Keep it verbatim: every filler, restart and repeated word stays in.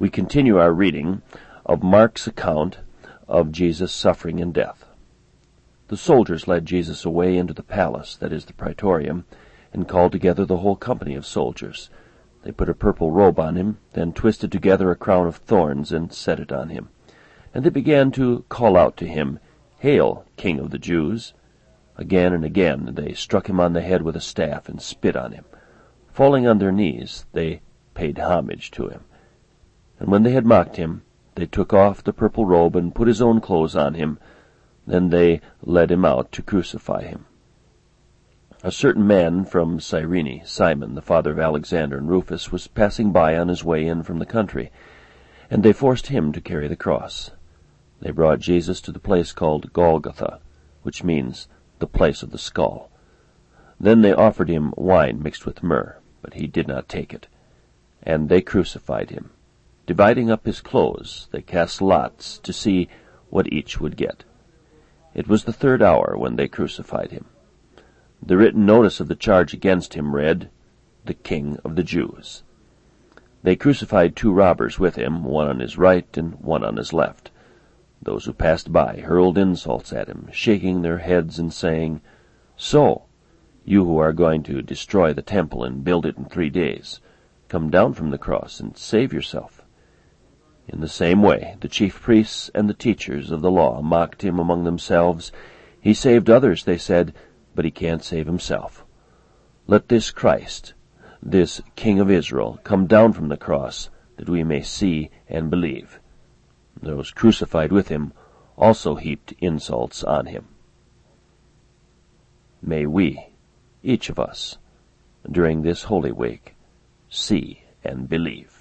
We continue our reading of Mark's account of Jesus' suffering and death. The soldiers led Jesus away into the palace, that is the praetorium, and called together the whole company of soldiers. They put a purple robe on him, then twisted together a crown of thorns and set it on him. And they began to call out to him, "Hail, King of the Jews!" Again and again they struck him on the head with a staff and spit on him. Falling on their knees, they paid homage to him. And when they had mocked him, they took off the purple robe and put his own clothes on him. Then they led him out to crucify him. A certain man from Cyrene, Simon, the father of Alexander and Rufus, was passing by on his way in from the country, and they forced him to carry the cross. They brought Jesus to the place called Golgotha, which means the place of the skull. Then they offered him wine mixed with myrrh, but he did not take it. And they crucified him. Dividing up his clothes, they cast lots to see what each would get. It was the third hour when they crucified him. The written notice of the charge against him read, "The King of the Jews." They crucified two robbers with him, one on his right and one on his left. Those who passed by hurled insults at him, shaking their heads and saying, "So, you who are going to destroy the temple and build it in three days, come down from the cross and save yourself." In the same way, the chief priests and the teachers of the law mocked him among themselves. "He saved others," they said, "but he can't save himself. Let this Christ, this King of Israel, come down from the cross, that we may see and believe." Those crucified with him also heaped insults on him. May we, each of us, during this Holy Week, see and believe.